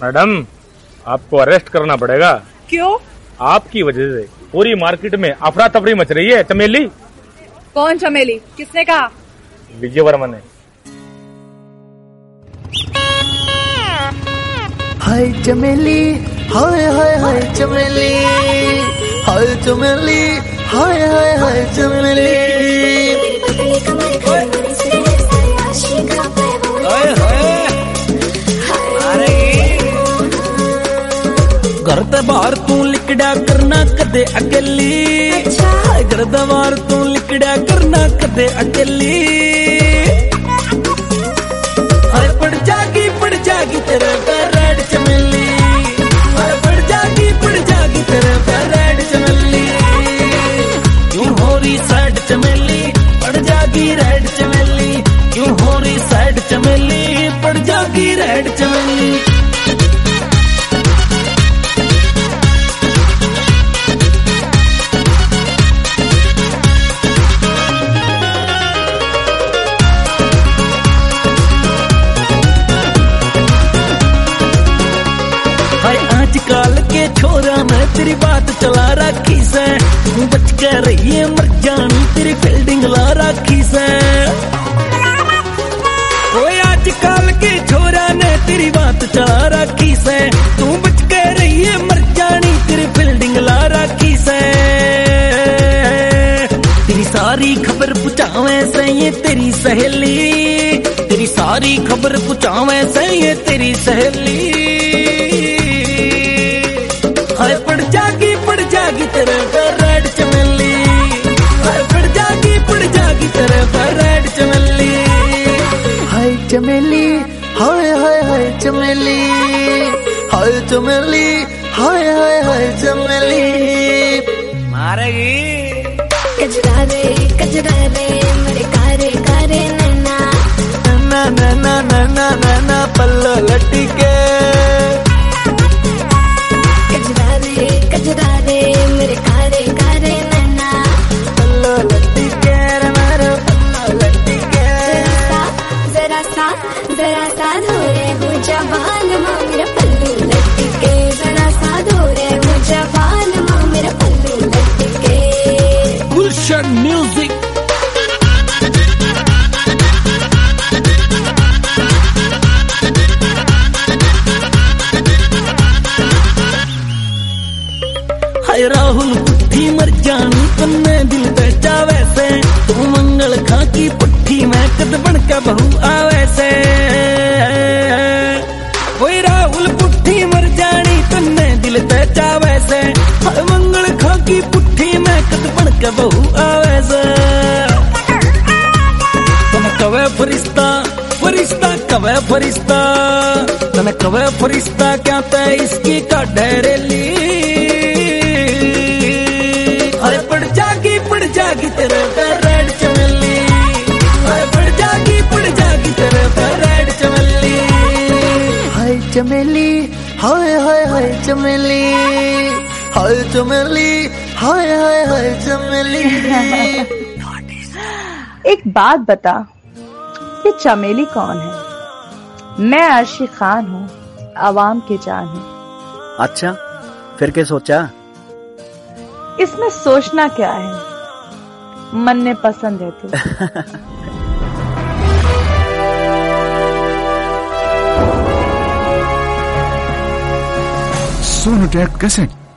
Madam, आपको arrest करना पड़ेगा। क्यों? आपकी वजह से पूरी मार्केट में अफरा तफरी मच रही है। चमेली। कौन चमेली? किसने कहा? विजय वर्मा ने। हाय चमेली, हाय हाय हाय चमेली, हाय चमेली, हाय हाय हाय चमेली। घर दे बाहर तू लिकड़ा करना कदे अकेली, घर दे बाहर तू लिकड़ा करना कदे अकेली। हाय पड़ जागी तेरे पैर रेड चमेली, हाय पड़ जागी तेरे पैर रेड चमेली। क्यों हो रही सैड चमेली, पड़ जागी रेड चमेली। क्यों हो रही सैड चमेली, पड़ जागी रेड चमेली। आजकल के छोरा मैं तेरी बात चला रखी से, तू बच के रहिए मर जानी तेरी फील्डिंग ला रखी से। ओए आजकल के छोरा ने तेरी बात चला रखी से, तू बच के रहिए मर जानी तेरी फील्डिंग ला रखी से। तेरी सारी खबर पुछावे से ये तेरी सहेली, तेरी सारी खबर पुछावे से ये तेरी सहेली। हाय पड़ जागी तेरे पैर रेड चमेली, हाय पड़ जागी तेरे पैर रेड चमेली। हाय चमेली, हाय हाय हाय चमेली, हाय चमेली, हाय हाय हाय चमेली। मारेगी कजरा रे मेरे कारे कारे नैना, नैना नैना नैना नैना पल्लो लटके। कजरा रे मेरे कारे कारे नैना, पल्लो लटके रे मेरे पल्लो लटके। जरा सा धोरे हो जवान माँ मेरा पल्लू लटके। जरा सा धोरे हो जवान माँ मेरा पल्लू लटके। गुलशन म्यूजिक। हाय राहुल पुट्ठी मर जानी तन्ने दिल बेचा वैसे, तू मंगल खा की पुट्ठी मैं कद बन के बहू आवे से। ओए राहुल पुट्ठी मर जानी तन्ने दिल बेचा वैसे, हाय मंगल खा की पुट्ठी मैं कद बन के बहू आवे से। तने कवे फरिश्ता फरिश्ता कवे फरिश्ता, तने कवे फरिश्ता क्या तय इसकी का डरेली। हाय पड़ जागी तेरे पैर रेड चमेली, हाय पड़ जागी तेरे पैर रेड चमेली। हाय चमेली, हाय हाय हाय चमेली, हाय चमेली, हाय हाय हाय चमेली। एक बात बता, ये चमेली कौन है? मैं अर्शी खान हूँ, आवाम की जान हूँ। अच्छा, फिर क्या सोचा? इसमें सोचना क्या है, मन ने पसंद है तू। Sonu tape cassette.